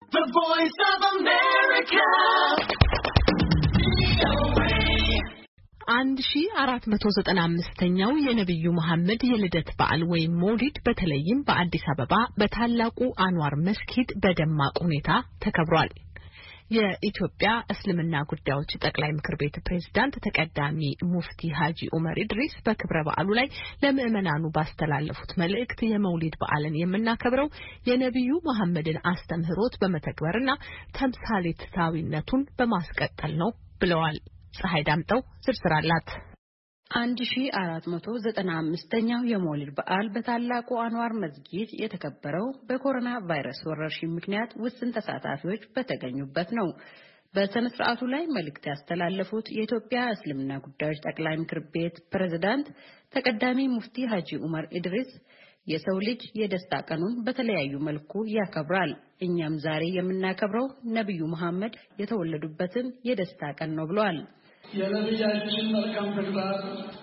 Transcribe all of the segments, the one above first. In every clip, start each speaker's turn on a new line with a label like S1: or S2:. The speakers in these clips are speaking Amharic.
S1: The Voice of America. 1495ኛው የነብዩ መሐመድ የልደት በዓል ወይም መውሊድ በተለይም በአዲስ አበባ በታላቁ አንዋር መስጊድ በደማቅ ሁኔታ ተከብሯል። የኢትዮጵያ እስልምና ጉዳዮች ጠቅላይ ምክር ቤት ፕሬዝዳንት ተቀዳሚ ሙፍቲ ሀጂ ዑመር ኢድሪስ በክብረ በዓሉ ላይ ለምእመናኑ ባስተላለፉት መልእክት የመውሊድ በዓልን የምናከብረው የነብዩ መሐመድን አስተምህሮት በመተግበርና ተምሳሌታዊነቱን በማስቀጠል ነው ብለዋል። ፀሐይ ዳምጠው ዝርዝር አላት። 1495ኛው የመውሊድ በዓል በታላቁ አንዋር መስጊድ የተከበረው በኮሮና ቫይረስ ወረርሽኝ ምክንያት ውስን ተሳታፊዎች በተገኙበት ነው። በስነ ስርዓቱ ላይ መልእክት ያስተላለፉት የኢትዮጵያ እስልምና ጉዳዮች ጠቅላይ ምክር ቤት ፕሬዝዳንት ተቀዳሚ ሙፍቲ ሀጂ ዑመር ኢድሪስ የሰው ልጅ የደስታ ቀኑን በተለያዩ መልኩ ያከብራል። እኛም ዛሬ የምናከብረው ነብዩ መሐመድ የተወለዱበትን የደስታ ቀን ነው ብለዋል።
S2: የነብያችን መልካም ተግባር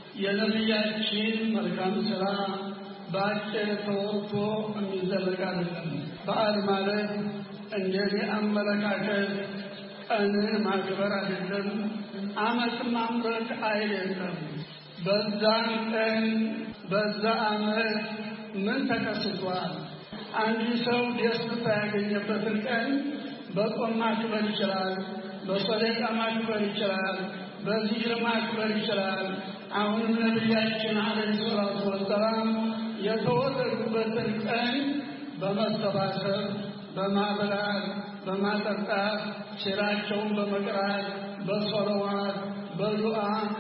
S2: የነብያችን መልካም ስራ በአጭር ተወርቶ የሚዘለቅ አይደለም። በዓል ማለት እንደኔ አመለካከት ቀንን ማክበር አይደለም፣ ዓመት ማምረክ አይደለም። በዛን ቀን በዛ ዓመት ምን ተከስቷል? አንድ ሰው ደስታ ያገኘበትን ቀን በጾም ማክበር ይችላል፣ በሰደቃ ማክበር ይችላል፣ በዚክር ማክበር ይችላል። አሁንም ነብያችን አለይሂ ሰላቱ ወሰላም የተወለዱበትን ቀን በመሰባሰብ በማብላት በማጠጣት ሽራቸውን በመቅራት በሶለዋት በዱዓ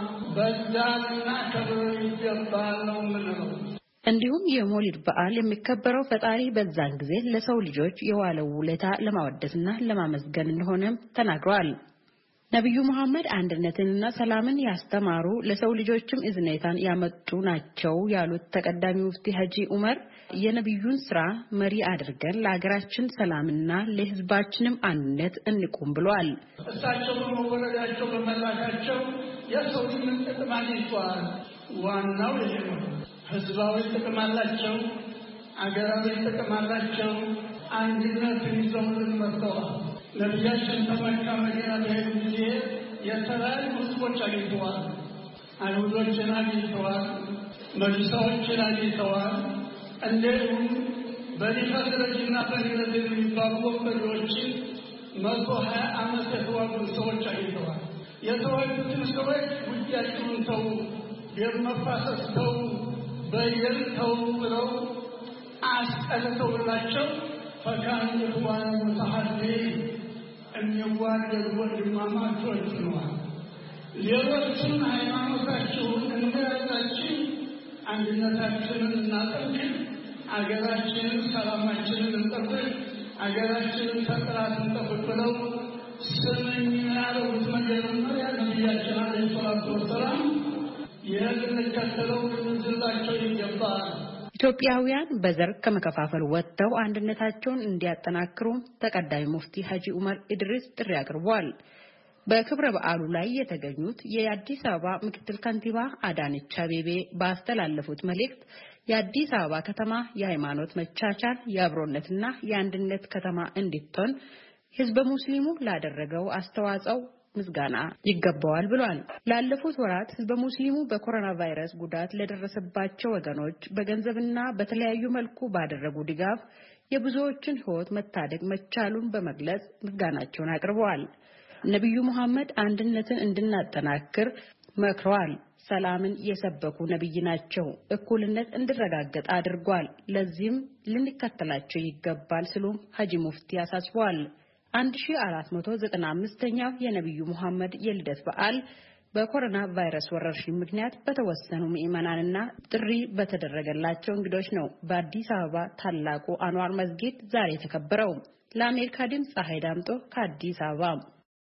S2: በዛና ከብር ይገባል ነው የምንለው።
S3: እንዲሁም የመውሊድ በዓል የሚከበረው ፈጣሪ በዛን ጊዜ ለሰው ልጆች የዋለው ውለታ ለማወደስና ለማመስገን እንደሆነም ተናግረዋል። ነብዩ መሐመድ አንድነትንና ሰላምን ያስተማሩ ለሰው ልጆችም እዝነታን ያመጡ ናቸው ያሉት ተቀዳሚ ሙፍቲ ሀጂ ዑመር የነብዩን ስራ መሪ አድርገን ለሀገራችን ሰላምና ለህዝባችንም አንድነት እንቁም ብለዋል።
S2: እሳቸው በመወለዳቸው በመላካቸው የሰው ልጅ ጥቅም አግኝተዋል። ዋናው ይሄ ነው። ህዝባዊ ጥቅም አላቸው፣ አገራዊ ጥቅም አላቸው። አንድነትን ይዘውልን መጥተዋል። ነብያችን ከመካ መዲና በሄዱ ጊዜ የተለያዩ ህዝቦች አግኝተዋል። አይሁዶችን አግኝተዋል፣ መጁሳዎችን አግኝተዋል። እንዲሁም በኒፈድረጅና በኒረድ የሚባሉ ወንበዴዎችን 120 ዓመት የተዋጉ ሰዎች አግኝተዋል። የተዋጉትን ሰዎች ውጊያችሁን ተው፣ ደም መፋሰስ ተው፣ በየል ተው ብለው አስቀልተውላቸው ፈካን ኢኽዋን ሙተሐዲን የሚዋደዱ ወንድማማቾች ነዋል። ሌሎችን ሃይማኖታችሁን እንደያዛችን አንድነታችንን እናጠንክር፣ አገራችንን ሰላማችንን እንጠብቅ፣ አገራችንን ከጥላት እንጠብቅ ብለው ስምኝ ያሉት መጀመሪያ ነብያችን አለይሂ ሰላቱ ወሰላም ይህን እንከተለው ልንዝላቸው ይገባል።
S3: ኢትዮጵያውያን በዘር ከመከፋፈል ወጥተው አንድነታቸውን እንዲያጠናክሩ ተቀዳሚ ሙፍቲ ሀጂ ዑመር ኢድሪስ ጥሪ አቅርበዋል። በክብረ በዓሉ ላይ የተገኙት የአዲስ አበባ ምክትል ከንቲባ አዳነች አቤቤ ባስተላለፉት መልእክት የአዲስ አበባ ከተማ የሃይማኖት መቻቻል የአብሮነትና የአንድነት ከተማ እንድትሆን ህዝበ ሙስሊሙ ላደረገው አስተዋጽኦ ምስጋና ይገባዋል ብሏል። ላለፉት ወራት ህዝበ ሙስሊሙ በኮሮና ቫይረስ ጉዳት ለደረሰባቸው ወገኖች በገንዘብና በተለያዩ መልኩ ባደረጉ ድጋፍ የብዙዎችን ህይወት መታደግ መቻሉን በመግለጽ ምስጋናቸውን አቅርበዋል። ነብዩ መሐመድ አንድነትን እንድናጠናክር መክረዋል። ሰላምን የሰበኩ ነብይ ናቸው። እኩልነት እንዲረጋገጥ አድርጓል። ለዚህም ልንከተላቸው ይገባል ሲሉ ሀጂ ሙፍቲ አሳስበዋል። 1495ኛው የነብዩ መሐመድ የልደት በዓል በኮሮና ቫይረስ ወረርሽኝ ምክንያት በተወሰኑ ምዕመናንና ጥሪ በተደረገላቸው እንግዶች ነው በአዲስ አበባ ታላቁ አንዋር መስጊድ ዛሬ ተከበረው። ለአሜሪካ ድምፅ ፀሐይ ዳምጦ ከአዲስ አበባ